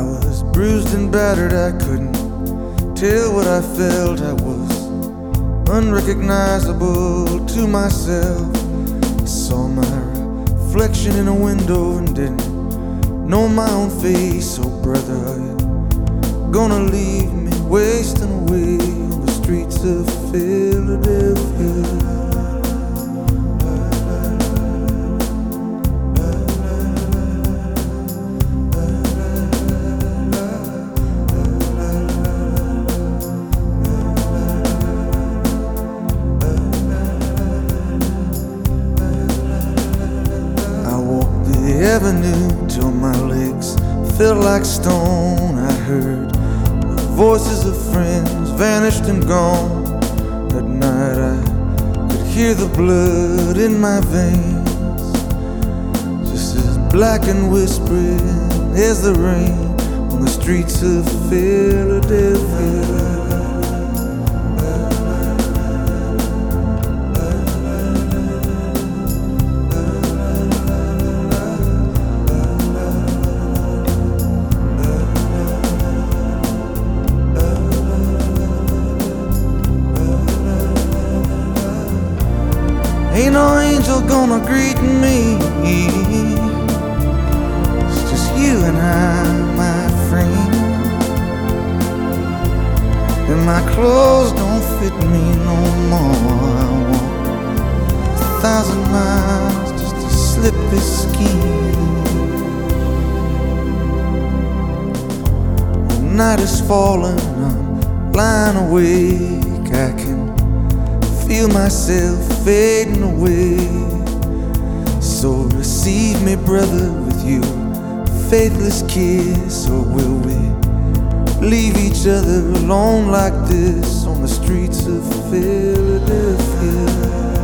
I was bruised and battered, I couldn't tell what I felt. I was unrecognizable to myself. I saw my reflection in a window and didn't know my own face. Oh brother, are you gonna leave me wasting away on the streets of Philadelphia? Avenue till my legs felt like stone. I heard the voices of friends vanished and gone. At night I could hear the blood in my veins, just as black and whispering as the rain on the streets of Philadelphia. Ain't no angel gonna greet me. It's just you and I, my friend. And my clothes don't fit me no more. I walk 1,000 miles just to slip this skin. The night is falling, I'm lying awake. I can feel myself fading away. So receive me, brother, with your faithless kiss. Or will we leave each other alone like this on the streets of Philadelphia?